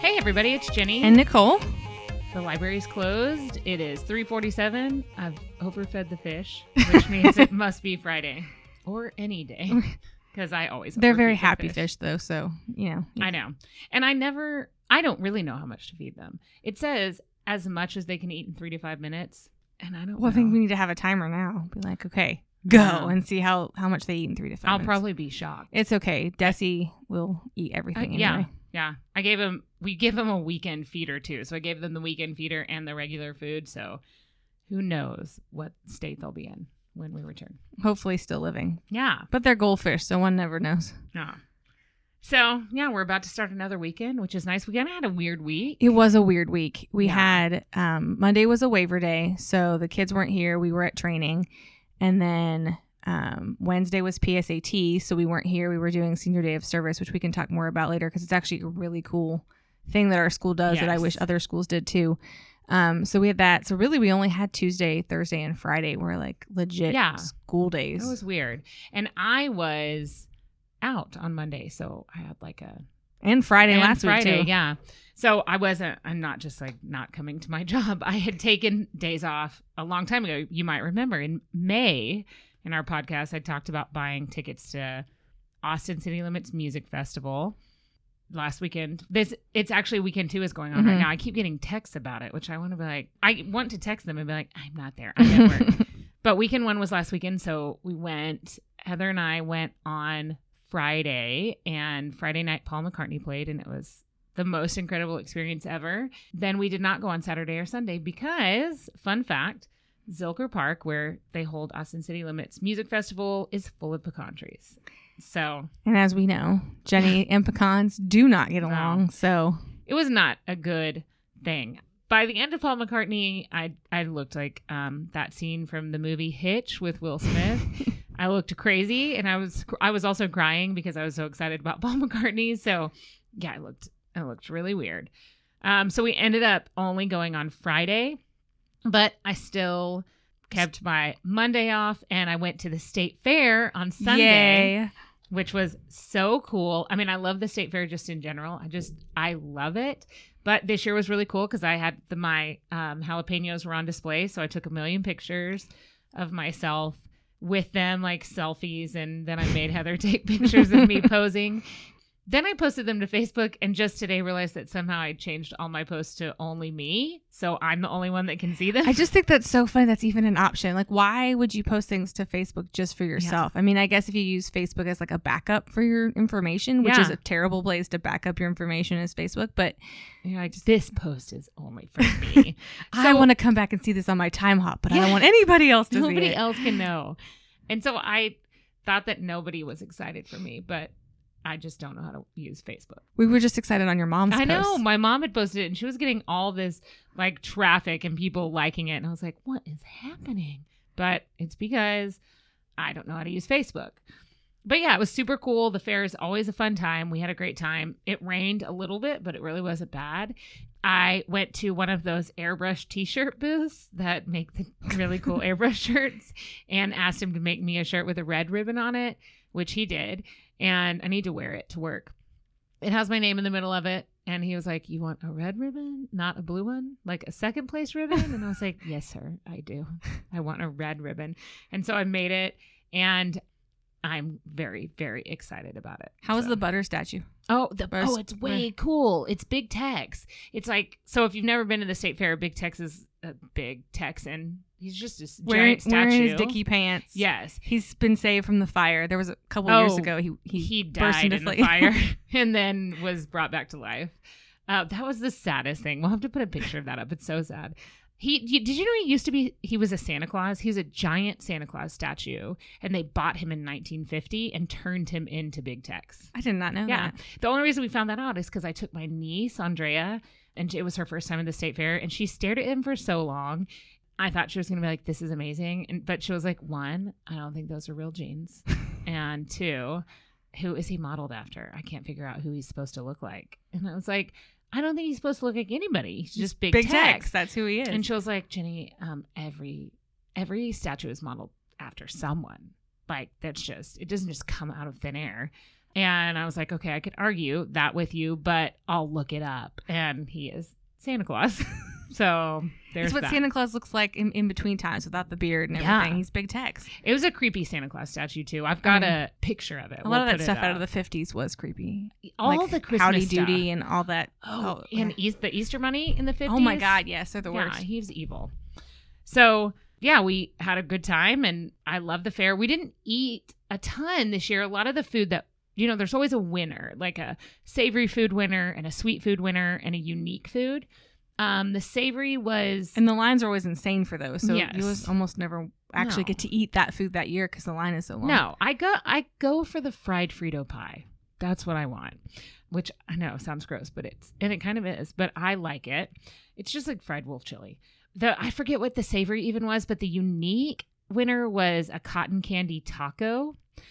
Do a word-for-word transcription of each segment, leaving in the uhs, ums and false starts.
Hey everybody, it's Jenny. And Nicole. The library's closed. It is three forty-seven. I've overfed the fish, which means it must be Friday or any day. Because I always They're very overfeed the happy fish. fish, though, so, you know. I know. And I never, I don't really know how much to feed them. It says as much as they can eat in three to five minutes. And I don't Well, know. I think we need to have a timer now. Be like, okay, go Yeah. and see how, how much they eat in three to five I'll minutes. probably be shocked. It's okay. Desi will eat Uh, everything yeah. anyway. Yeah. I gave them, we give them a weekend feeder too. So I gave them the weekend feeder and the regular food. So who knows what state they'll be in when we return. Hopefully still living. Yeah. But they're goldfish, so one never knows. Yeah. So, yeah, we're about to start another weekend, which is nice. We kind of had a weird week. It was a weird week. We Yeah. had, um, Monday was a waiver day, so the kids weren't here. We were at training. And then um, Wednesday was P S A T, so we weren't here. We were doing senior day of service, which we can talk more about later because it's actually a really cool thing that our school does that I Yes. wish other schools did too. Um, so we had that. So really, we only had Tuesday, Thursday, and Friday were like legit Yeah. school days. It was weird. And I was out on Monday, so I had like a... and Friday and last Friday, week too. yeah. So I wasn't, I'm not just like not coming to my job. I had taken days off a long time ago. You might remember in May in our podcast, I talked about buying tickets to Austin City Limits Music Festival last weekend. This, it's actually weekend two is going on right Mhm. now. I keep getting texts about it, which I want to be like, I want to text them and be like, I'm not there. I'm at work. But weekend one was last weekend. So we went, Heather and I went on Friday, and Friday night Paul McCartney played, and it was the most incredible experience ever. Then we did not go on Saturday or Sunday because, fun fact, Zilker Park, where they hold Austin City Limits Music Festival, is full of pecan trees. So And as we know, Jenny and pecans do not get No. along. So it was not a good thing. By the end of Paul McCartney, I I looked like um, that scene from the movie Hitch with Will Smith. I looked crazy, and I was I was also crying because I was so excited about Paul McCartney. So yeah, I looked I looked really weird. Um, so we ended up only going on Friday, but I still kept my Monday off, and I went to the state fair on Sunday. Yay. Which was so cool. I mean, I love the state fair just in general. I just, I love it. But this year was really cool because I had the, my um, jalapenos were on display. So I took a million pictures of myself with them, like selfies. And then I made Heather take pictures of me posing. Then I posted them to Facebook, and just today realized that somehow I changed all my posts to only me. So I'm the only one that can see them. I just think that's so funny. That's even an option. Like, why would you post things to Facebook just for yourself? I mean, I guess if you use Facebook as like a backup for your information, which Yeah. is a terrible place to back up your information is Facebook, but Yeah, I just, this post is only for me. I want to come back and see this on my time hop, but I don't want anybody else to see Nobody it. else can know. And so I thought that nobody was excited for me, but I just don't know how to use Facebook. We were just excited on your mom's I know. post. My mom had posted it, and she was getting all this like traffic and people liking it. And I was like, what is happening? But it's because I don't know how to use Facebook. But yeah, it was super cool. The fair is always a fun time. We had a great time. It rained a little bit, but it really wasn't bad. I went to one of those airbrush t-shirt booths that make the really cool airbrush shirts and asked him to make me a shirt with a red ribbon on it, which he did. And I need to wear it to work. It has my name in the middle of it. And he was like, you want a red ribbon, not a blue one? Like a second place ribbon? And I was like, yes, sir, I do. I want a red ribbon. And so I made it. And I'm very, very excited about it. How was So- the butter statue? Oh, the, Bus- oh, it's way cool. It's Big Tex. It's like, so if you've never been to the state fair, Big Tex is a big Texan. He's just a Wearing, giant statue. wearing his Dickie pants. Yes. He's been saved from the fire. There was a couple Oh, years ago. He he, He burst died into in the flame. fire and then was brought back to life. Uh, that was the saddest thing. We'll have to put a picture of that up. It's so sad. He you, did you know he used to be? He was a Santa Claus. He's a giant Santa Claus statue, and they bought him in nineteen fifty and turned him into Big Tex. I did not know Yeah. that. The only reason we found that out is because I took my niece Andrea, and it was her first time at the state fair, and she stared at him for so long. I thought she was going to be like, this is amazing. And, but she was like, one, I don't think those are real jeans. And two, who is he modeled after? I can't figure out who he's supposed to look like. And I was like, I don't think he's supposed to look like anybody. He's just Big, Big Tex. Tex. That's who he is. And she was like, Jenny, um, every every statue is modeled after someone. like that's just, it doesn't just come out of thin air. And I was like, okay, I could argue that with you, but I'll look it up. And he is Santa Claus. So there's It's what that. Santa Claus looks like in, in between times without the beard and Yeah. everything. He's big Tex. It was a creepy Santa Claus statue too. I've got Um, a picture of it. A We'll lot of put that it stuff out of up. the fifties was creepy. all Like the Christmas Howdy stuff. Doody and all that. Oh, Oh, and East, the Easter Bunny in the fifties. oh my God, yes, they're the Yeah, worst. he's evil. So yeah, we had a good time, and I love the fair. We didn't eat a ton this year. A lot of the food that, you know, there's always a winner, like a savory food winner and a sweet food winner and a unique food. Um, the savory was And the lines are always insane for those. So Yes. you always almost never actually No. get to eat that food that year because the line is so long. no. I go I go for the fried Frito pie. That's what I want. Which I know sounds gross, but it's and it kind of is. But I like it. It's just like fried wolf chili. The I forget what the savory even was, but the unique winner was a cotton candy taco.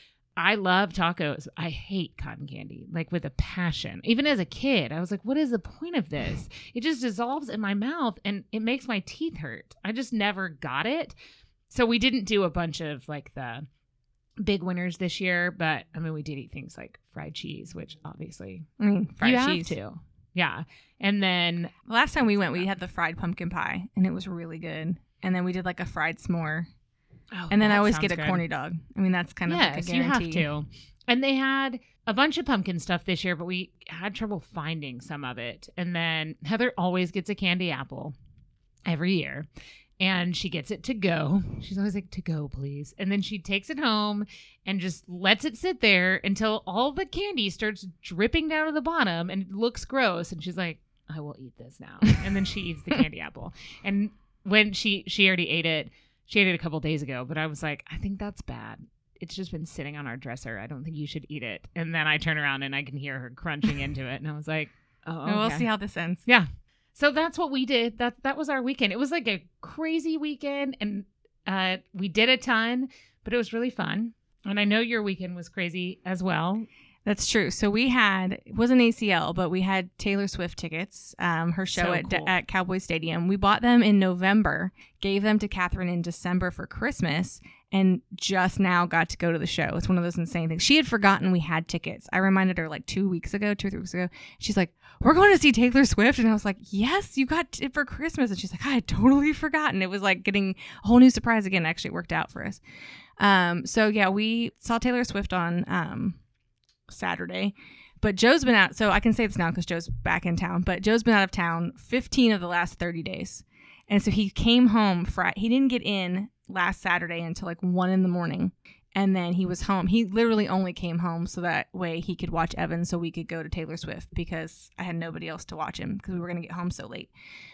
I love tacos. I hate cotton candy, like with a passion. Even as a kid, I was like, what is the point of this? It just dissolves in my mouth and it makes my teeth hurt. I just never got it. So we didn't do a bunch of like the big winners this year, but I mean, we did eat things like fried cheese, which obviously I mean, fried you cheese. have to. Yeah. And then, The last time we went, we had the fried pumpkin pie, and it was really good. And then we did like a fried s'more. oh, And then I that always sounds get a good. corny dog. I mean, that's kind of Yes, like a you guarantee. have to. And they had a bunch of pumpkin stuff this year, but we had trouble finding some of it. And then Heather always gets a candy apple every year. And she gets it to go. She's always like, to go, please. And then she takes it home and just lets it sit there until all the candy starts dripping down to the bottom and it looks gross. And she's like, I will eat this now. And then she eats the candy apple. And when she she already ate it, she ate it a couple days ago. But I was like, I think that's bad. It's just been sitting on our dresser. I don't think you should eat it. And then I turn around and I can hear her crunching into it. And I was like, oh, okay. Well, we'll see how this ends. Yeah. So that's what we did. That that was our weekend. It was like a crazy weekend, and uh, we did a ton, but it was really fun. And I know your weekend was crazy as well. That's true. So we had, it wasn't A C L, but we had Taylor Swift tickets, um, her show So at, cool. at Cowboy Stadium. We bought them in November, gave them to Catherine in December for Christmas, and just now got to go to the show. It's one of those insane things. She had forgotten we had tickets. I reminded her like two weeks ago, two or three weeks ago. She's like, we're going to see Taylor Swift. And I was like, yes, you got it for Christmas. And she's like, I had totally forgotten. It was like getting a whole new surprise again. It actually worked out for us. Um, so yeah, we saw Taylor Swift on, um, Saturday, but Joe's been out, so I can say this now because Joe's back in town, but Joe's been out of town fifteen of the last thirty days, and so he came home Friday. He didn't get in last Saturday until like one in the morning, and then he was home. He literally only came home so that way he could watch Evan so we could go to Taylor Swift, because I had nobody else to watch him because we were going to get home so late.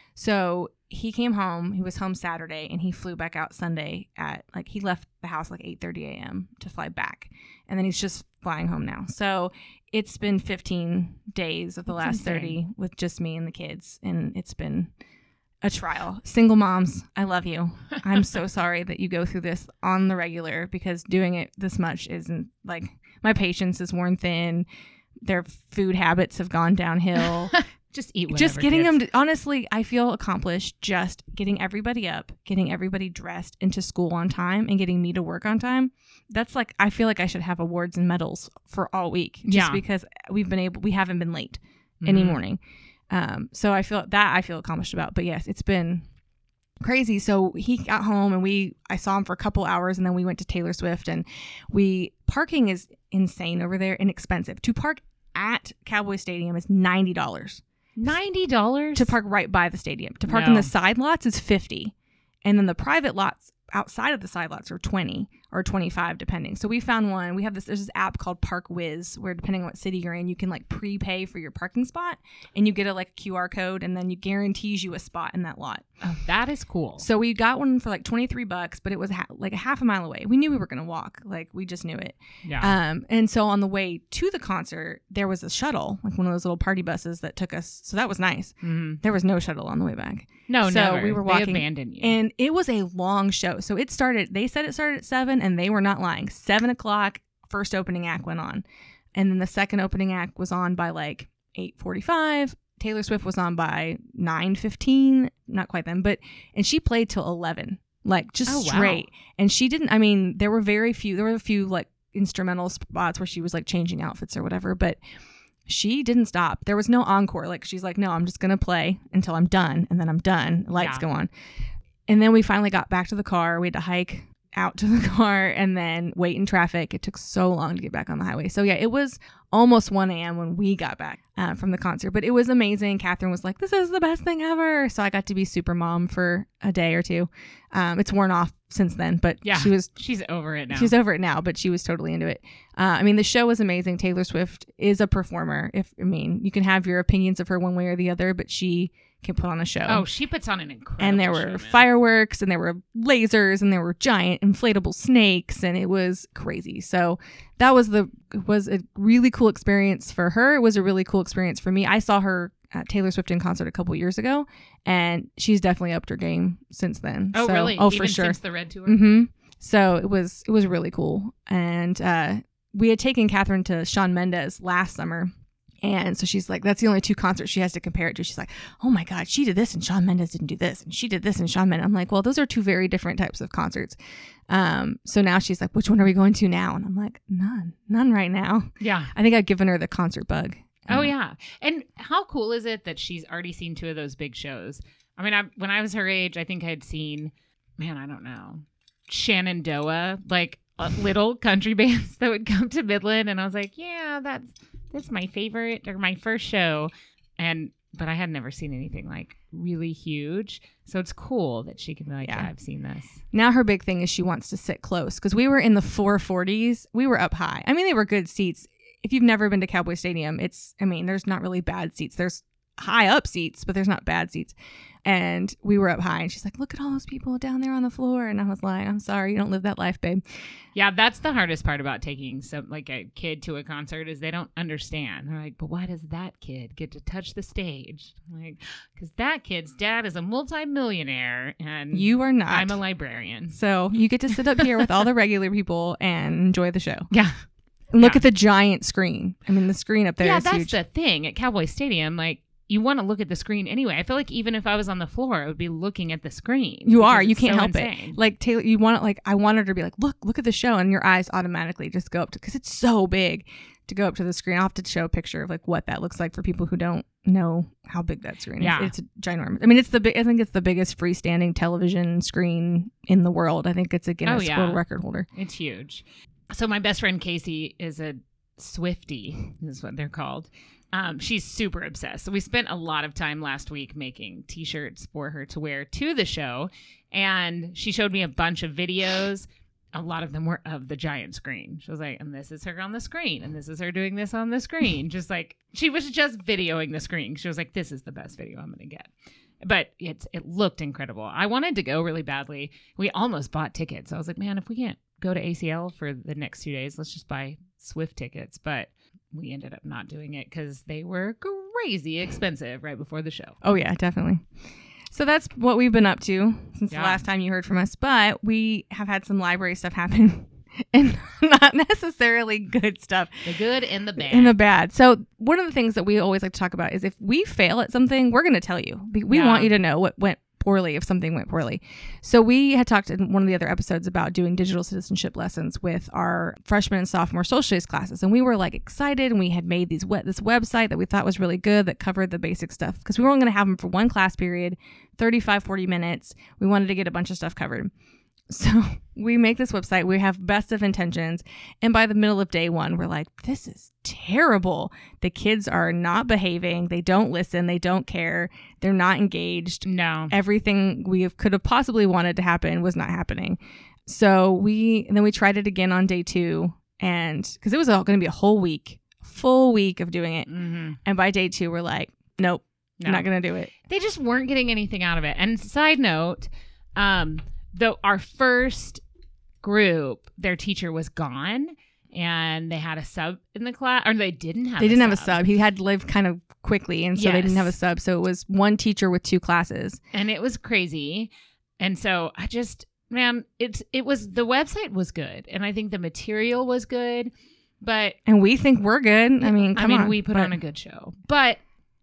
So he came home, he was home Saturday, and he flew back out Sunday at, like, he left the house like eight thirty a.m. to fly back. And then he's just flying home now. So it's been fifteen days of the That's last insane. thirty with just me and the kids. And it's been a trial. Single moms, I love you. I'm so sorry that you go through this on the regular, because doing it this much isn't, like, my patience is worn thin. Their food habits have gone downhill. Just eat whatever, Just getting kids. them to, honestly, I feel accomplished just getting everybody up, getting everybody dressed into school on time, and getting me to work on time. That's like, I feel like I should have awards and medals for all week, just Yeah. because we've been able, we haven't been late Mhm. any morning. Um, so I feel that I feel accomplished about, but yes, it's been crazy. So he got home and we, I saw him for a couple hours, and then we went to Taylor Swift, and we, parking is insane over there and expensive. To park at Cowboy Stadium is ninety dollars. ninety dollars To park right by the stadium. To park in No. the side lots is fifty. And then the private lots outside of the side lots are twenty or twenty-five depending. So we found one. We have this, there's this app called Park Whiz, where depending on what city you're in, you can like prepay for your parking spot, and you get a like Q R code, and then you guarantees you a spot in that lot. Oh, that is cool. So we got one for like twenty-three bucks, but it was ha- like a half a mile away. We knew we were going to walk. Like, we just knew it. Yeah. Um, and so on the way to the concert, there was a shuttle, like one of those little party buses that took us. So that was nice. Mhm. There was no shuttle on the way back. No, so never. we were They walking, abandoned you. And it was a long show. So it started, they said it started at seven, and they were not lying. Seven o'clock, first opening act went on. And then the second opening act was on by like eight forty-five. Taylor Swift was on by nine fifteen. Not quite then, but, and she played till eleven. like just Oh, wow. straight. And she didn't, I mean, there were very few, there were a few like instrumental spots where she was like changing outfits or whatever, but she didn't stop. There was no encore. Like she's like, no, I'm just going to play until I'm done. And then I'm done. Lights Yeah. go on. And then we finally got back to the car. We had to hike out to the car and then wait in traffic. It took so long to get back on the highway. So yeah, it was almost one a.m. when we got back uh, from the concert, but it was amazing. Catherine was like, this is the best thing ever. So I got to be super mom for a day or two. Um, it's worn off since then, but Yeah. she was, She's over it now. she's over it now, but she was totally into it. Uh, I mean, the show was amazing. Taylor Swift is a performer. If, I mean, you can have your opinions of her one way or the other, but she can put on a show. Oh, she puts on an incredible And there show, were man. fireworks and there were lasers and there were giant inflatable snakes and it was crazy. So that was the was a really cool experience for her. It was a really cool experience for me. I saw her at Taylor Swift in concert a couple years ago and she's definitely upped her game since then. Oh, So- really? Oh, Even for sure. since the Red Tour? Mm-hmm. So it was it was really cool. And uh, we had taken Catherine to Shawn Mendes last summer. And so she's like, that's the only two concerts she has to compare it to. She's like, oh my God, she did this and Shawn Mendes didn't do this. And she did this and Shawn Mendes. I'm like, well, those are two very different types of concerts. Um, so now she's like, which one are we going to now? And I'm like, none, none right now. Yeah. I think I've given her the concert bug. Oh, Um, yeah. And how cool is it that she's already seen two of those big shows? I mean, I, when I was her age, I think I had seen, man, I don't know, Shenandoah, like uh, little country bands that would come to Midland. And I was like, yeah, that's that's my favorite or my first show. And but I had never seen anything like really huge. So it's cool that she can be like, yeah, Yeah. I've seen this. Now her big thing is she wants to sit close because we were in the four forties. We were up high. I mean, they were good seats. If you've never been to Cowboy Stadium, it's, I mean, there's not really bad seats. There's high up seats, but there's not bad seats. And we were up high and she's like, look at all those people down there on the floor. And I was like, I'm sorry, you don't live that life, babe. Yeah, that's the hardest part about taking some like a kid to a concert is they don't understand. They're like, but why does that kid get to touch the stage? I'm like, because that kid's dad is a multimillionaire and You are not. I'm a librarian. So you get to sit up here with all the regular people and enjoy the show. Yeah. And look Yeah. at the giant screen. I mean, the screen up there yeah, is that's huge. the thing at Cowboy Stadium. Like, you want to look at the screen anyway. I feel like even if I was on the floor, I would be looking at the screen. You are. because You it's can't so help insane. it. Like Taylor, you want it. Like I wanted her to be like, look, look at the show, and your eyes automatically just go up to because it's so big to go up to the screen. I'll have to show a picture of like what that looks like for people who don't know how big that screen Yeah. is. It's ginormous. I mean, it's the big. I think it's the biggest freestanding television screen in the world. I think it's a Guinness Oh, yeah. World Record holder. It's huge. So my best friend Casey is a Swiftie, is what they're called. Um, she's super obsessed. So we spent a lot of time last week making t-shirts for her to wear to the show. And she showed me a bunch of videos. A lot of them were of the giant screen. She was like, and this is her on the screen. And this is her doing this on the screen. Just like, she was just videoing the screen. She was like, this is the best video I'm going to get. But it's it looked incredible. I wanted to go really badly. We almost bought tickets. I was like, man, if we can't go to A C L for the next two days, let's just buy Swift tickets. But we ended up not doing it because they were crazy expensive right before the show. Oh yeah, definitely. So that's what we've been up to since Yeah. the last time you heard from us. But we have had some library stuff happen and not necessarily good stuff. The good and the bad. In the bad. So one of the things that we always like to talk about is if we fail at something, we're going to tell you. We we Yeah. want you to know what went poorly if something went poorly. So we had talked in one of the other episodes about doing digital citizenship lessons with our freshman and sophomore social studies classes. And we were like excited and we had made these we- this website that we thought was really good that covered the basic stuff because we were only going to have them for one class period, thirty-five, forty minutes. We wanted to get a bunch of stuff covered. So we make this website. We have best of intentions. And by the middle of day one, we're like, this is terrible. The kids are not behaving. They don't listen. They don't care. They're not engaged. No. Everything we have, could have possibly wanted to happen was not happening. So we, and then we tried it again on day two. And because it was going to be a whole week, full week of doing it. Mm-hmm. And by day two, we're like, nope, No. not going to do it. They just weren't getting anything out of it. And side note, um, though our first group, their teacher was gone and they had a sub in the class, or they didn't have They a didn't sub. have a sub. He had to live kind of quickly, and so they didn't Yes. have a sub. So it was one teacher with two classes. And it was crazy. And so I just, man, it's, it was, the website was good. And I think the material was good, but And we think we're good. I mean, come I mean, on. we put But on a good show, but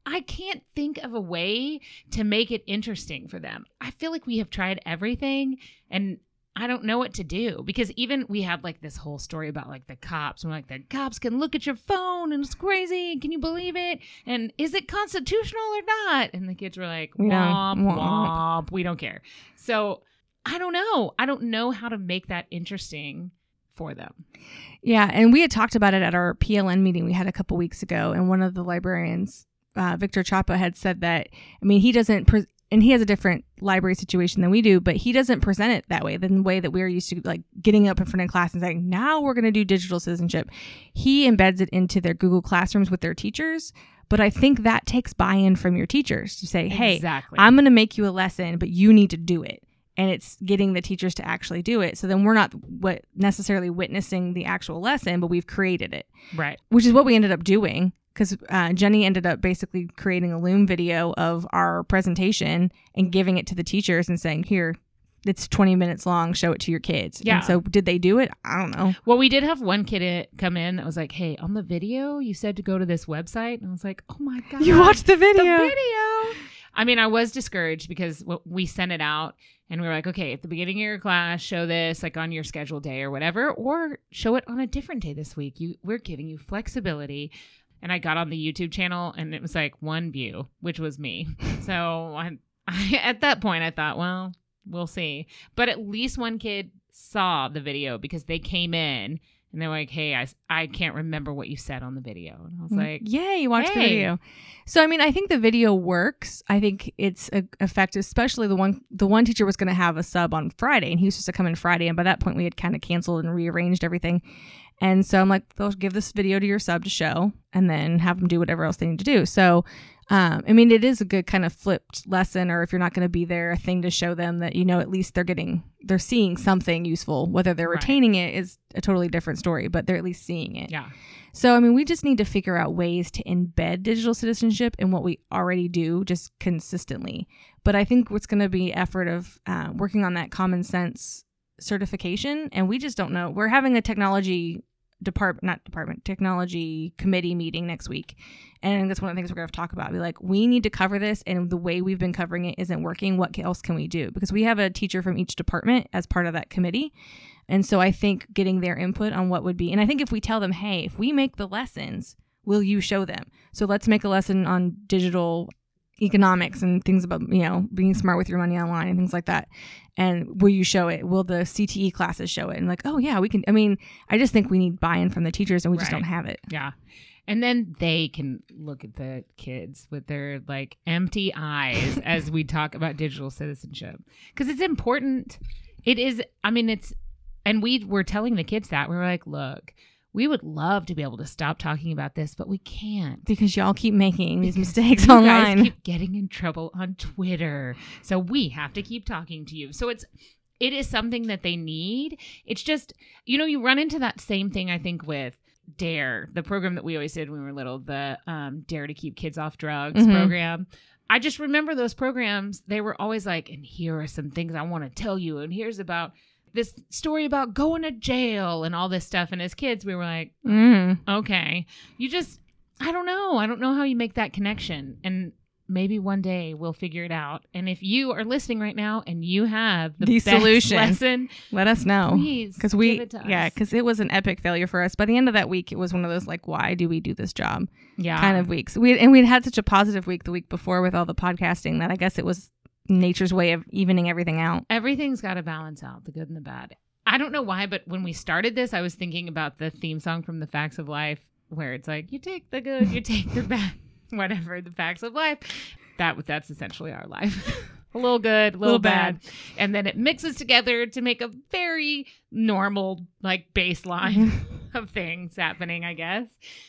I can't think of a way to make it interesting for them. I feel like we have tried everything and I don't know what to do, because even we had like this whole story about like the cops. We're like, the cops can look at your phone and it's crazy. Can you believe it? And is it constitutional or not? And the kids were like, womp, Yeah. womp, Womp. we don't care. So I don't know. I don't know how to make that interesting for them. Yeah, and we had talked about it at our P L N meeting we had a couple weeks ago, and one of the librarians, uh, Victor Chapa, had said that, I mean, he doesn't, pre- and he has a different library situation than we do, but he doesn't present it that way, the way that we're used to, like getting up in front of class and saying, now we're going to do digital citizenship. He embeds it into their Google Classrooms with their teachers, but I think that takes buy-in from your teachers to say, hey, Exactly. I'm going to make you a lesson, but you need to do it. And it's getting the teachers to actually do it. So then we're not what necessarily witnessing the actual lesson, but we've created it. Right. Which is what we ended up doing, because uh, Jenny ended up basically creating a Loom video of our presentation and giving it to the teachers and saying, here, it's twenty minutes long, show it to your kids. Yeah. And so did they do it? I don't know. Well, we did have one kid it- come in that was like, hey, on the video, you said to go to this website. And I was like, oh my God. You watched the video. The video. I mean, I was discouraged because w- we sent it out and we were like, okay, at the beginning of your class, show this like on your scheduled day or whatever, or show it on a different day this week. You, we're giving you flexibility. And I got on the YouTube channel and it was like one view, which was me. So I, I, at that point, I thought, well, we'll see. But at least one kid saw the video because they came in and they're like, hey, I, I can't remember what you said on the video. And I was like, yeah, you watched the hey. video. So, I mean, I think the video works. I think it's a, effective, especially the one the one teacher was going to have a sub on Friday and he was supposed to come in Friday. And by that point, we had kind of canceled and rearranged everything. And so I'm like, they'll give this video to your sub to show and then have them do whatever else they need to do. So, um, I mean, it is a good kind of flipped lesson, or if you're not going to be there, a thing to show them that, you know, at least they're getting, they're seeing something useful. Whether they're Right. retaining it is a totally different story, but they're at least seeing it. yeah. So, I mean, we just need to figure out ways to embed digital citizenship in what we already do just consistently. But I think what's going to be effort of uh, working on that common sense certification. And we just don't know. We're having a technology department, not department, technology committee meeting next week. And that's one of the things we're going to talk about. Be like, we need to cover this. And the way we've been covering it isn't working. What else can we do? Because we have a teacher from each department as part of that committee. And so I think getting their input on what would be, and I think if we tell them, hey, if we make the lessons, will you show them? So let's make a lesson on digital economics and things about, you know, being smart with your money online and things like that. And will you show it? Will the C T E classes show it? And like, oh yeah, we can. I mean, I just think we need buy-in from the teachers and we just Right. don't have it. Yeah. And then they can look at the kids with their like empty eyes as we talk about digital citizenship. Because it's important. It is. I mean, it's, and we were telling the kids that. We were like, look, we would love to be able to stop talking about this, but we can't. Because y'all keep making these mistakes You online. guys keep getting in trouble on Twitter. So we have to keep talking to you. So it's, it is something that they need. It's just, you know, you run into that same thing, I think, with DARE, the program that we always did when we were little, the um, Dare to Keep Kids Off Drugs Mhm. program. I just remember those programs. They were always like, and here are some things I want to tell you. And here's about this story about going to jail and all this stuff. And as kids, we were like, Mm. okay, you just, I don't know. I don't know how you make that connection. And maybe one day we'll figure it out. And if you are listening right now and you have the The best solution. lesson, Let us know. please Because we, give it to yeah, us. because it was an epic failure for us. By the end of that week, it was one of those like, why do we do this job Yeah. kind of weeks. We and we'd had such a positive week the week before with all the podcasting that I guess it was nature's way of evening everything out. Everything's got to balance out, the good and the bad. I don't know why, but when we started this, I was thinking about the theme song from The Facts of Life, where it's like, you take the good, you take the bad, whatever, the facts of life. That That's essentially our life. A little good, a little, Little bad. bad. And then it mixes together to make a very normal, like, baseline of things happening, I guess.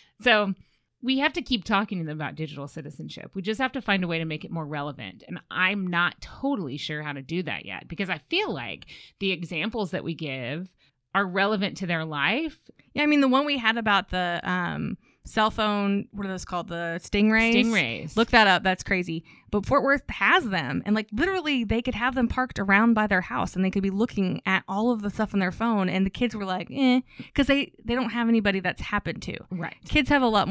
So we have to keep talking to them about digital citizenship. We just have to find a way to make it more relevant. And I'm not totally sure how to do that yet, because I feel like the examples that we give are relevant to their life. Yeah, I mean the one we had about the um, cell phone, what are those called? The Stingrays. Stingrays. Look that up. That's crazy. But Fort Worth has them. And like literally they could have them parked around by their house and they could be looking at all of the stuff on their phone. And the kids were like, eh, because they, they don't have anybody that's happened to. Right. Kids have a lot more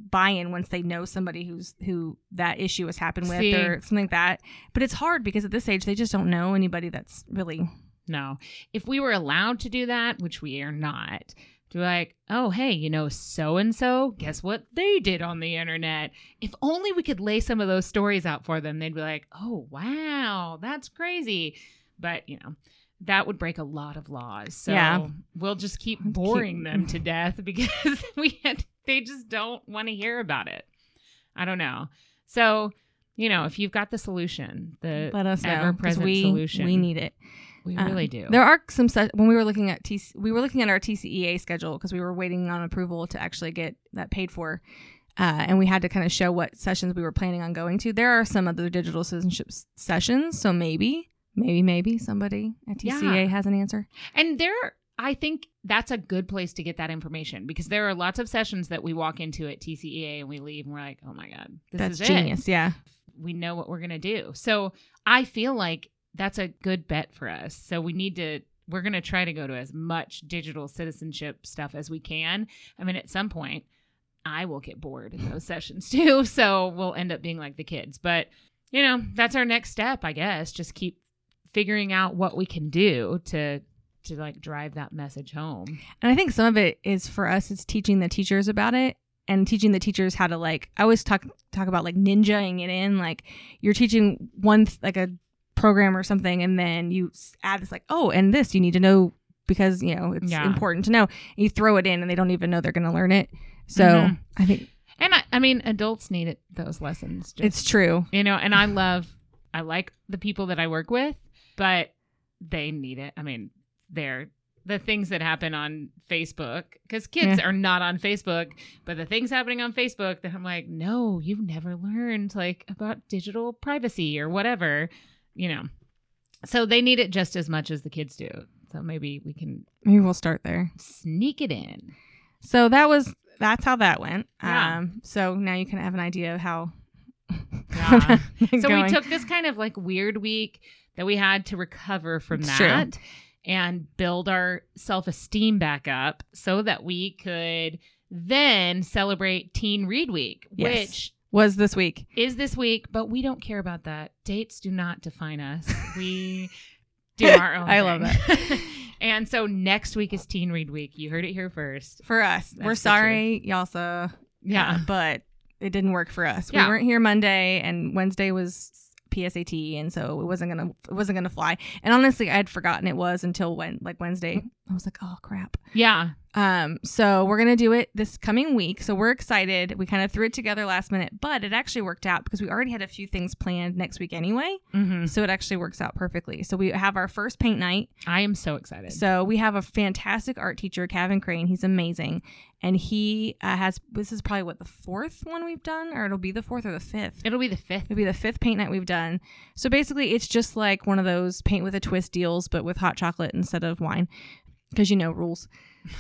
buy-in once they know somebody who's who that issue has happened with See? or something like that. But it's hard because at this age they just don't know anybody that's really. No. If we were allowed to do that, which we are not, to be like, oh, hey, you know, so-and-so, guess what they did on the internet? If only we could lay some of those stories out for them, they'd be like, oh, wow, that's crazy. But, you know, that would break a lot of laws. So Yeah. we'll just keep boring them to death because we had, they just don't want to hear about it. I don't know. So, you know, if you've got the solution, the Let us know, 'cause ever-present we, solution. we need it. We Um, really do. There are some se- when we were looking at T C, we were looking at our T C E A schedule because we were waiting on approval to actually get that paid for, uh, and we had to kind of show what sessions we were planning on going to. There are some other digital citizenship s- sessions, so maybe, maybe, maybe somebody at T C E A Yeah. has an answer. And there, I think that's a good place to get that information because there are lots of sessions that we walk into at T C E A and we leave and we're like, oh my God, this That's is genius. it. Yeah, We know what we're going to do. So I feel like that's a good bet for us. So we need to, we're going to try to go to as much digital citizenship stuff as we can. I mean, at some point, I will get bored in those sessions too. So we'll end up being like the kids. But, you know, that's our next step, I guess. Just keep figuring out what we can do to to like drive that message home. and I think some of it is for us. It's teaching the teachers about it. And teaching the teachers how to like, I always talk talk about like ninjaing it in. Like you're teaching one th- like a program or something, and then you s- add this like, oh, and this you need to know because you know it's Yeah. important to know. And you throw it in, and they don't even know they're going to learn it. So Mhm. I think And I, I mean, adults need it, those lessons. Just, it's true. you know, and I love, I like the people that I work with, but they need it. I mean, they're the things that happen on Facebook because kids Yeah. are not on Facebook, but the things happening on Facebook that I'm like, no, you've never learned like about digital privacy or whatever, you know. So they need it just as much as the kids do. So maybe we can Maybe we'll start there. sneak it in. So that was that's how that went. Yeah. Um. So now you can have an idea of how. Yeah. So going. we took this kind of like weird week that we had to recover from It's true. that and build our self-esteem back up so that we could then celebrate Teen Read Week, Yes. which was this week. is this week, but we don't care about that. Dates do not define us. We do our own I love thing. And so next week is Teen Read Week. You heard it here first. For us. We're That's the sorry, y'all saw. Yeah. Uh, but it didn't work for us. Yeah. We weren't here Monday, and Wednesday was P S A T, and so it wasn't gonna it wasn't gonna fly. And honestly, I had forgotten it was until when like Wednesday. I was like, oh crap. Yeah. Um, so we're gonna do it this coming week. So we're excited. We kind of threw it together last minute, but it actually worked out because we already had a few things planned next week anyway. Mm-hmm. So it actually works out perfectly. So we have our first paint night. I am so excited. So we have a fantastic art teacher, Kevin Crane. He's amazing. And he uh, has, this is probably what, the fourth one we've done? Or it'll be the fourth or the fifth. It'll be the fifth. It'll be the fifth paint night we've done. So basically, it's just like one of those paint with a twist deals, but with hot chocolate instead of wine. Because you know rules.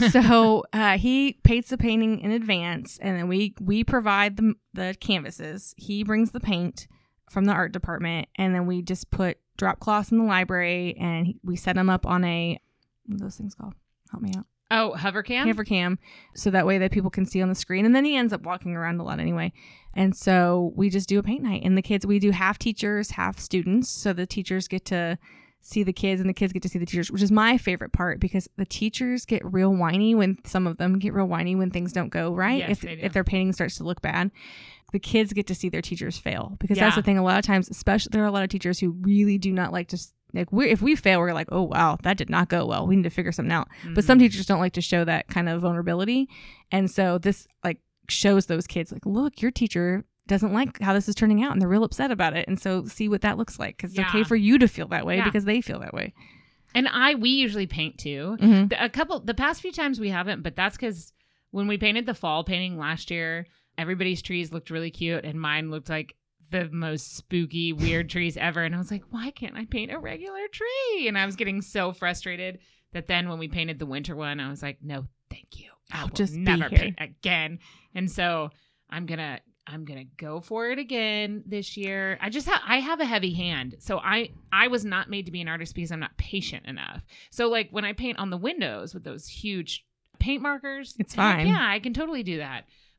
So uh, he paints the painting in advance, and then we we provide the the canvases. He brings the paint from the art department, and then we just put drop cloths in the library, and he, we set them up on a what are those things called? Help me out. Oh, Hovercam? Hovercam, so that way that people can see on the screen. And then he ends up walking around a lot anyway. And so we just do a paint night, and the kids, we do half teachers, half students. So the teachers get to see the kids and the kids get to see the teachers, which is my favorite part because the teachers get real whiny when some of them get real whiny when things don't go right. Yes, if they do. if their painting starts to look bad, the kids get to see their teachers fail because Yeah. that's the thing. A lot of times, especially there are a lot of teachers who really do not like to s- like we if we fail, we're like, oh wow, that did not go well. We need to figure something out. But some teachers don't like to show that kind of vulnerability, and so this like shows those kids like, look, your teacher doesn't like how this is turning out, and they're real upset about it. And so see what that looks like because it's Yeah. okay for you to feel that way Yeah. because they feel that way. And I, we usually paint too. Mm-hmm. The- A couple, the past few times we haven't, but that's because when we painted the fall painting last year, everybody's trees looked really cute, and mine looked like the most spooky, weird trees ever. And I was like, why can't I paint a regular tree? And I was getting so frustrated that then when we painted the winter one, I was like, no, thank you. I I'll will just be never here. paint again. And so I'm gonna. I'm going to go for it again this year. I just have, I have a heavy hand. So I, I was not made to be an artist because I'm not patient enough. So like when I paint on the windows with those huge paint markers, It's heck fine. yeah, I can totally do that.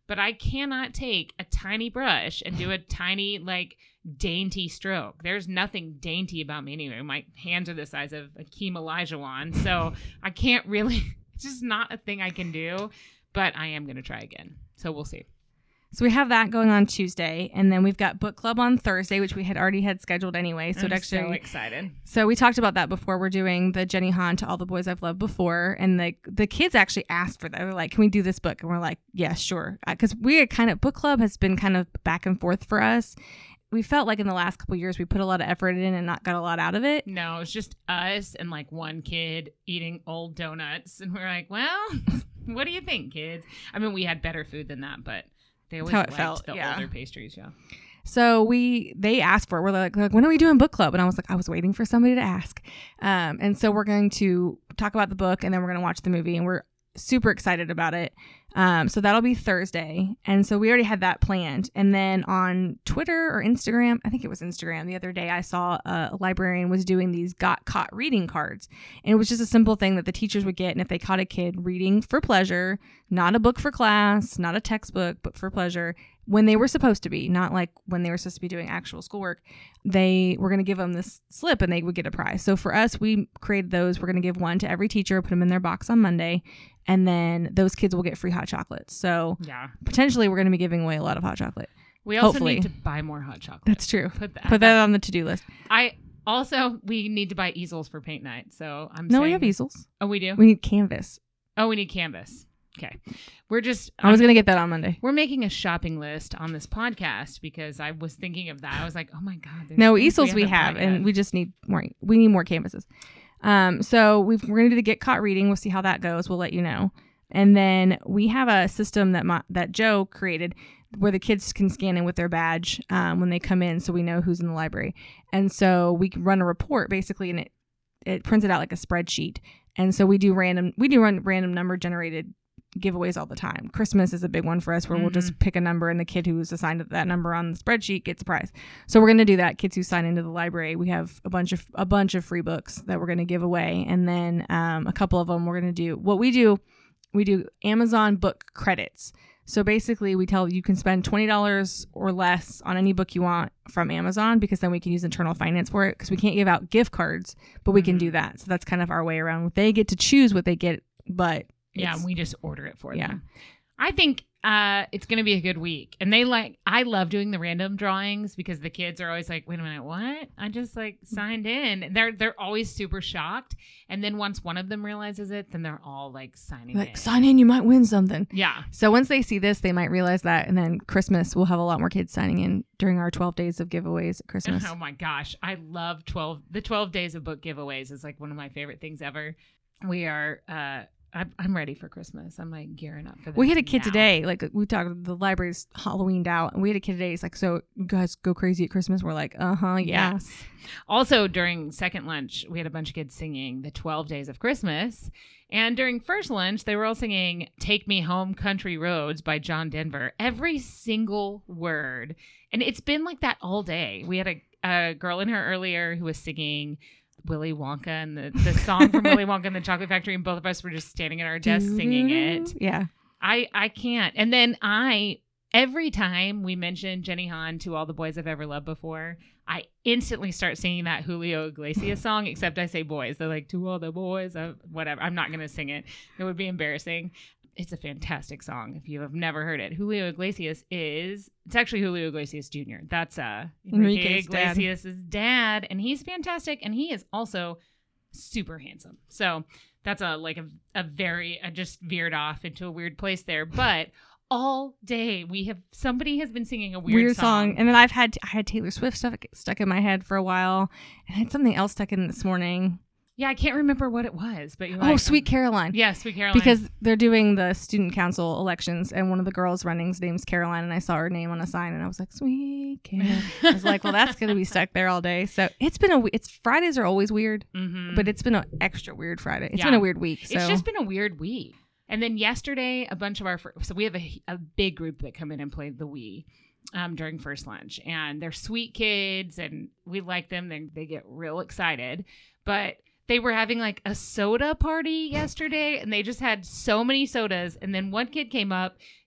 but I cannot take a tiny brush and do a tiny, like, dainty stroke. There's nothing dainty about me anyway. My hands are the size of Akeem Olajuwon, so I can't really, it's just not a thing I can do, but I am going to try again. So we'll see. So we have that going on Tuesday, and then we've got book club on Thursday, which we had already had scheduled anyway. So I'm it actually, so excited. So we talked about that before. We're doing the Jenny Han to All the Boys I've Loved Before, and the the kids actually asked for that. They're like, "Can we do this book?" And we're like, "Yeah, sure," because we had kind of book club has been kind of back and forth for us. We felt like in the last couple of years we put a lot of effort in and not got a lot out of it. No, it's just us and like one kid eating old donuts, and we're like, "Well, what do you think, kids?" I mean, we had better food than that, but. They always how it liked felt, the yeah. older pastries, yeah. So we, they asked for it. We're like, like, when are we doing book club? And I was like, I was waiting for somebody to ask. Um, and so we're going to talk about the book, and then we're going to watch the movie, and we're super excited about it. Um, so that'll be Thursday. And so we already had that planned. And then on Twitter or Instagram, I think it was Instagram, the other day I saw a librarian was doing these got caught reading cards. And it was just a simple thing that the teachers would get. And if they caught a kid reading for pleasure, not a book for class, not a textbook, but for pleasure, when they were supposed to be, not like when they were supposed to be doing actual schoolwork, they were going to give them this slip and they would get a prize. So for us, we created those. We're going to give one to every teacher, put them in their box on Monday, and then those kids will get free hot chocolate. So yeah, potentially we're going to be giving away a lot of hot chocolate. We also Hopefully. need to buy more hot chocolate. That's true. Put that, put that on the to-do list. I also, we need to buy easels for paint night. So I'm No, saying, we have easels. Oh, we do? We need canvas. Oh, we need canvas. Okay. We're just I was going to get that on Monday. We're making a shopping list on this podcast because I was thinking of that. I was like, "Oh my god, there's No, things easels we haven't have, bought and yet." we just need more. We need more canvases. Um, so we've, we're going to do the Get Caught Reading. We'll see how that goes. We'll let you know. And then we have a system that my, that Joe created where the kids can scan in with their badge um, when they come in, so we know who's in the library. And so we can run a report basically, and it it prints it out like a spreadsheet. And so we do random we do run random number generated giveaways all the time. Christmas is a big one for us where mm-hmm. we'll just pick a number and the kid who is assigned that number on the spreadsheet gets a prize. So we're going to do that. Kids who sign into the library, we have a bunch of a bunch of free books that we're going to give away, and then um, a couple of them we're going to do what we do. We do Amazon book credits. So basically we tell you can spend twenty dollars or less on any book you want from Amazon, because then we can use internal finance for it, because we can't give out gift cards, but we mm-hmm. can do that. So that's kind of our way around. They get to choose what they get, but yeah, we just order it for yeah. them. I think uh, it's going to be a good week. And they like, I love doing the random drawings because the kids are always like, wait a minute, what? I just like signed in. They're they're always super shocked. And then once one of them realizes it, then they're all like signing like, in. Sign in, you might win something. Yeah. So once they see this, they might realize that. And then Christmas, we'll have a lot more kids signing in during our twelve days of giveaways at Christmas. Oh my gosh. I love twelve. The twelve days of book giveaways is like one of my favorite things ever. We are... uh I'm, I'm ready for Christmas. I'm like gearing up for that. We had a kid now. today, like we talked, the library's Halloweened out, and we had a kid today. He's like, so you guys go crazy at Christmas? We're like, uh-huh, yeah. Yes. Also, during second lunch, we had a bunch of kids singing the twelve days of Christmas. And during first lunch, they were all singing Take Me Home Country Roads by John Denver. Every single word. And it's been like that all day. We had a, a girl in here earlier who was singing Willy Wonka and the, the song from Willy Wonka and the Chocolate Factory, and both of us were just standing at our desk singing it. Yeah. I, I can't. And then I, every time we mention Jenny Han to All the Boys I've Ever Loved Before, I instantly start singing that Julio Iglesias song, except I say boys. They're like, to all the boys, uh, whatever. I'm not going to sing it. It would be embarrassing. It's a fantastic song if you have never heard it. Julio Iglesias is, it's actually Julio Iglesias Junior That's uh, Enrique Enrique's Iglesias' dad. dad, and he's fantastic, and he is also super handsome. So that's a like a, a very, I just veered off into a weird place there, but all day we have, somebody has been singing a weird, weird song. song. And then I've had, I had Taylor Swift stuff stuck in my head for a while, and I had something else stuck in this morning. Yeah, I can't remember what it was, but you're oh, like, Sweet Caroline. Yeah, Sweet Caroline. Because they're doing the student council elections, and one of the girls running's name's Caroline, and I saw her name on a sign, and I was like, Sweet Caroline. I was like, well, that's gonna be stuck there all day. So it's been a. It's Fridays are always weird, mm-hmm. but it's been an extra weird Friday. It's yeah. been a weird week. So. It's just been a weird week. And then yesterday, a bunch of our fr- so we have a, a big group that come in and play the Wii. Um, during first lunch, and they're sweet kids, and we like them. They they get real excited, but they were having like a soda party yesterday, and they just had so many sodas. And then one kid came up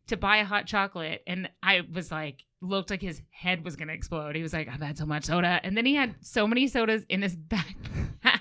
to buy a hot chocolate. And I was like, looked like his head was going to explode. He was like, I've had so much soda. And then he had so many sodas in his backpack.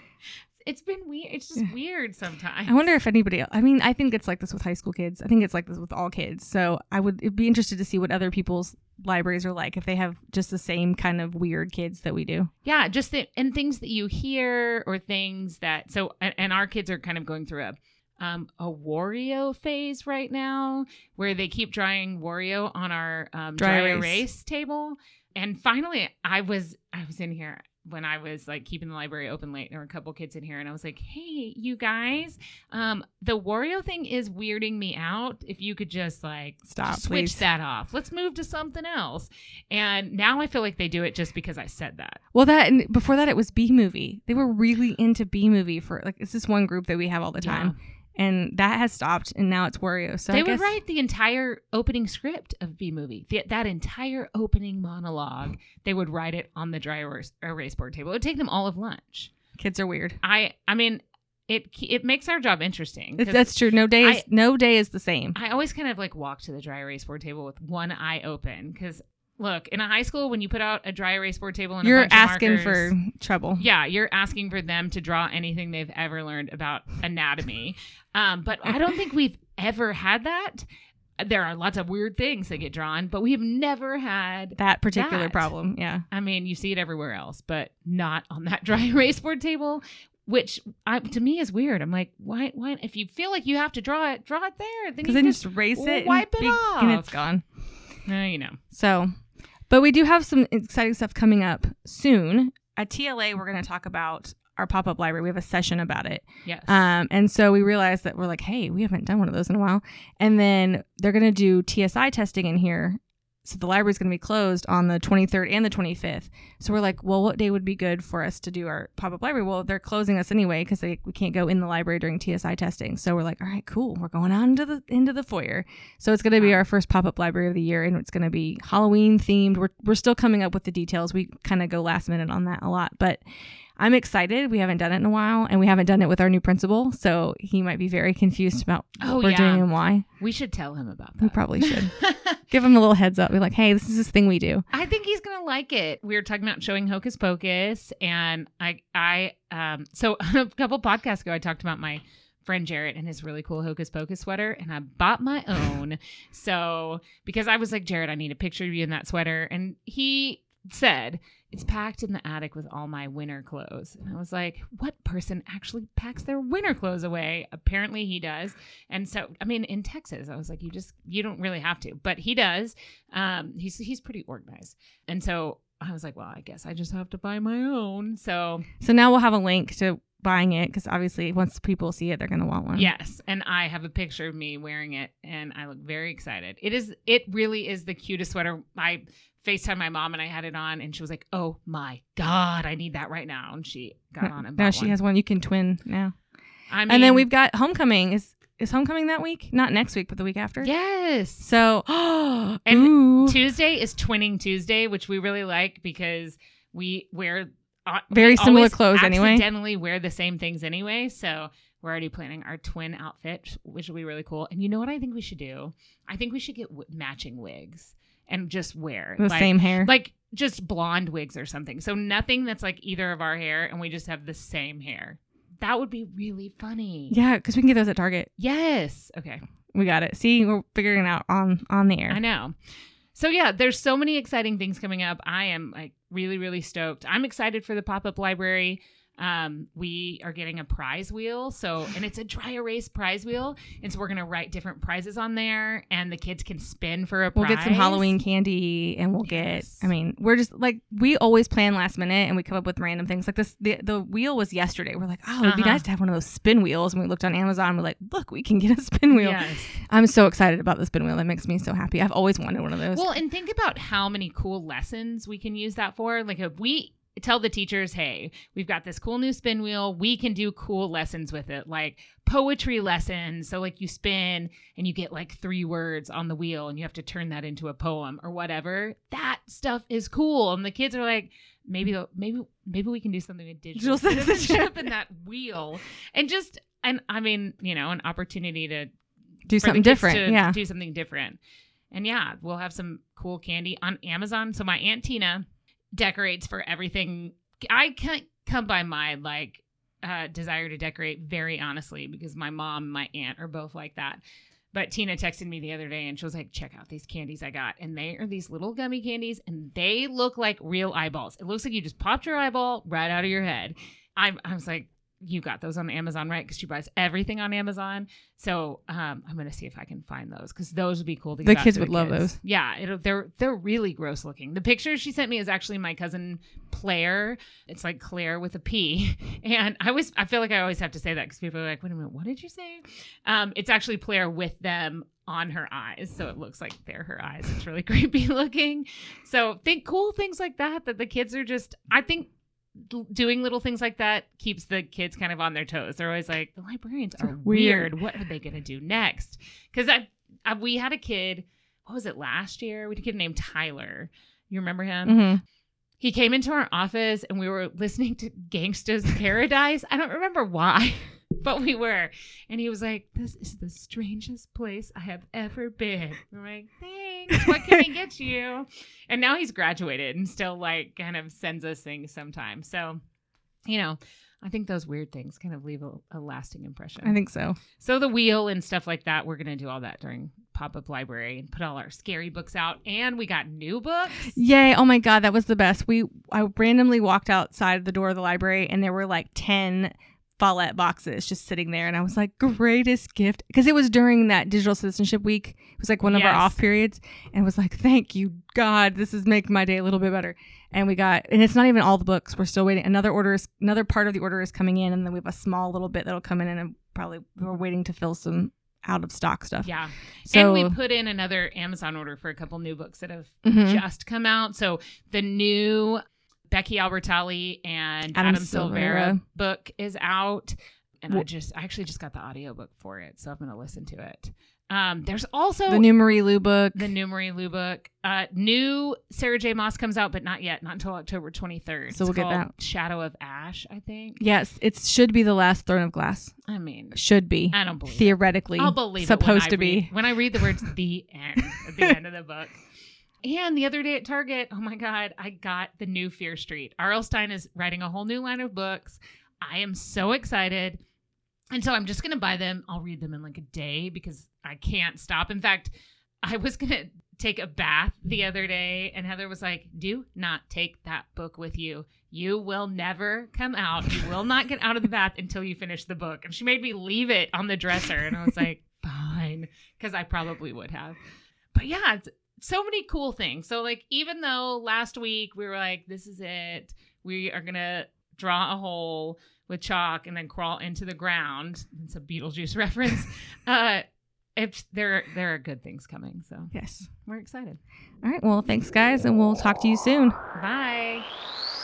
It's been weird. It's just weird sometimes. I wonder if anybody else, I mean, I think it's like this with high school kids. I think it's like this with all kids. So I would it'd be interested to see what other people's libraries are like, if they have just the same kind of weird kids that we do. Yeah, just the, and things that you hear or things that, so, and, and our kids are kind of going through a, um, a Wario phase right now where they keep drawing Wario on our um, dry, dry erase. erase table. And finally I was, I was in here when I was like keeping the library open late. There were a couple kids in here and I was like, hey, you guys, um, the Wario thing is weirding me out. If you could just like stop, switch please. that off. Let's move to something else. And now I feel like they do it just because I said that. Well, that, and before that it was B movie. They were really into B movie for like, it's this one group that we have all the time. Yeah. And that has stopped, and now it's Wario. So they I would guess... write the entire opening script of B Movie. The, that entire opening monologue, they would write it on the dry erase, erase board table. It would take them all of lunch. Kids are weird. I, I mean, it it makes our job interesting. That's true. No day is, I, no day is the same. I always kind of like walk to the dry erase board table with one eye open because. Look, in a high school, when you put out a dry erase board table and you're a bunch asking of markers, for trouble. Yeah, you're asking for them to draw anything they've ever learned about anatomy. Um, but I don't think we've ever had that. There are lots of weird things that get drawn, but we've never had that particular that. problem. Yeah. I mean, you see it everywhere else, but not on that dry erase board table, which I, to me is weird. I'm like, why? Why? If you feel like you have to draw it, draw it there. Because then you just erase it, wipe and it be, off, and it's gone. Uh, you know. So. But we do have some exciting stuff coming up soon. At T L A, we're going to talk about our pop-up library. We have a session about it. Yes. Um, and so we realized that we're like, hey, we haven't done one of those in a while. And then they're going to do T S I testing in here. So the library's going to be closed on the twenty-third and the twenty-fifth. So we're like, well, what day would be good for us to do our pop-up library? Well, they're closing us anyway because we can't go in the library during T S I testing. So we're like, all right, cool. We're going on into the into the foyer. So it's going to be our first pop-up library of the year, and it's going to be Halloween themed. We're we're still coming up with the details. We kind of go last minute on that a lot, but I'm excited. We haven't done it in a while, and we haven't done it with our new principal, so he might be very confused about oh, what we're yeah. doing and why. We should tell him about that. We probably should. Give him a little heads up. Be like, hey, this is this thing we do. I think he's gonna like it. We were talking about showing Hocus Pocus, and I, I, um, so a couple podcasts ago, I talked about my friend Jarrett and his really cool Hocus Pocus sweater, and I bought my own. So because I was like, Jarrett, I need a picture of you in that sweater, and he said, it's packed in the attic with all my winter clothes. And I was like, what person actually packs their winter clothes away? Apparently he does. And so, I mean, in Texas, I was like, you just, you don't really have to, but he does. Um, he's, he's pretty organized. And so I was like, well, I guess I just have to buy my own. So, so now we'll have a link to buying it because obviously once people see it, they're going to want one. Yes. And I have a picture of me wearing it and I look very excited. It is, it really is the cutest sweater. I FaceTime my mom and I had it on and she was like, oh my God, I need that right now. And she got on and bought now she one. has one. You can twin now. I mean, and then we've got homecoming. Is is homecoming that week? Not next week, but the week after? Yes. So, and ooh. Tuesday is Twinning Tuesday, which we really like because we wear uh, very we similar clothes anyway. Accidentally wear the same things anyway. So we're already planning our twin outfit, which will be really cool. And you know what I think we should do? I think we should get w- matching wigs. And just wear the like, same hair, like just blonde wigs or something. So nothing that's like either of our hair, and we just have the same hair. That would be really funny. Yeah, because we can get those at Target. Yes. Okay. We got it. See, we're figuring it out on on the air. I know. So yeah, there's so many exciting things coming up. I am like really, really stoked. I'm excited for the pop-up library. Um, we are getting a prize wheel. So, and it's a dry erase prize wheel. And so we're going to write different prizes on there and the kids can spin for a prize. We'll get some Halloween candy and we'll yes. get, I mean, we're just like, we always plan last minute and we come up with random things like this. The, the wheel was yesterday. We're like, oh, it'd uh-huh. be nice to have one of those spin wheels. And we looked on Amazon and we're like, look, we can get a spin wheel. Yes. I'm so excited about the spin wheel. That makes me so happy. I've always wanted one of those. Well, and think about how many cool lessons we can use that for. Like if we tell the teachers, hey, we've got this cool new spin wheel. We can do cool lessons with it, like poetry lessons. So like you spin and you get like three words on the wheel and you have to turn that into a poem or whatever. That stuff is cool. And the kids are like, maybe, they'll- maybe, maybe we can do something with digital citizenship in that wheel. And just, and I mean, you know, an opportunity to do for the something kids different. to Yeah. do something different. And yeah, we'll have some cool candy on Amazon. So my Aunt Tina decorates for everything. I can't come by my like uh, desire to decorate very honestly because my mom and my aunt are both like that. But Tina texted me the other day and she was like, check out these candies I got. And they are these little gummy candies and they look like real eyeballs. It looks like you just popped your eyeball right out of your head. I, I was like, you got those on Amazon, right? Because she buys everything on Amazon. So um, I'm going to see if I can find those because those would be cool to The give out kids to would love kids. those. Yeah, it'll, they're they're really gross looking. The picture she sent me is actually my cousin Claire. It's like Claire with a P. And I always, I feel like I always have to say that because people are like, wait a minute, what did you say? Um, it's actually Claire with them on her eyes. So it looks like they're her eyes. It's really creepy looking. So think cool things like that, that the kids are just, I think, doing little things like that keeps the kids kind of on their toes. They're always like, the librarians are weird. Weird. What are they going to do next? Because I, I, we had a kid, what was it, last year? We had a kid named Tyler. You remember him? Mm-hmm. He came into our office and we were listening to Gangsta's Paradise. I don't remember why, but we were. And he was like, this is the strangest place I have ever been. We're like, thanks. What can we get you? And now he's graduated and still like kind of sends us things sometimes. So, you know, I think those weird things kind of leave a, a lasting impression. I think so. So the wheel and stuff like that, we're going to do all that during Pop-Up Library and put all our scary books out. And we got new books. Yay. Oh my God. That was the best. We, I randomly walked outside the door of the library and there were like ten Follett boxes just sitting there. And I was like, greatest gift. Because it was during that digital citizenship week. It was like one of Yes. our off periods. And I was like, thank you, God. This is making my day a little bit better. And we got, and it's not even all the books. We're still waiting. Another order is, another part of the order is coming in. And then we have a small little bit that'll come in. And probably we're waiting to fill some out of stock stuff. Yeah. So, and we put in another Amazon order for a couple new books that have Mhm. just come out. So the new Becky Albertalli and Adam Adam, Silvera. Silvera. book is out. And I Well- just, I actually just got the audiobook for it. So I'm going to listen to it. Um, there's also the new Marie Lou book. the new Marie Lou book. Uh, new Sarah J. Maas comes out, but not yet, not until October twenty-third. So we'll It's get called that. Shadow of Ash, I think. Yes, it should be the last Throne of Glass. I mean, Should be. I don't believe it. Theoretically. I'll believe supposed it to when I read, be. when I read the words the end at the end of the book. And the other day at Target, oh my God, I got the new Fear Street. R L. Stein is writing a whole new line of books. I am so excited. And so I'm just going to buy them. I'll read them in like a day because I can't stop. In fact, I was going to take a bath the other day and Heather was like, do not take that book with you. You will never come out. You will not get out of the bath until you finish the book. And she made me leave it on the dresser. And I was like, fine, because I probably would have. But yeah, it's so many cool things. So like, even though last week we were like, this is it. We are going to draw a hole with chalk and then crawl into the ground. It's a Beetlejuice reference. Uh, if there, there are good things coming. So Yes. we're excited. All right. Well, thanks, guys. And we'll talk to you soon. Bye.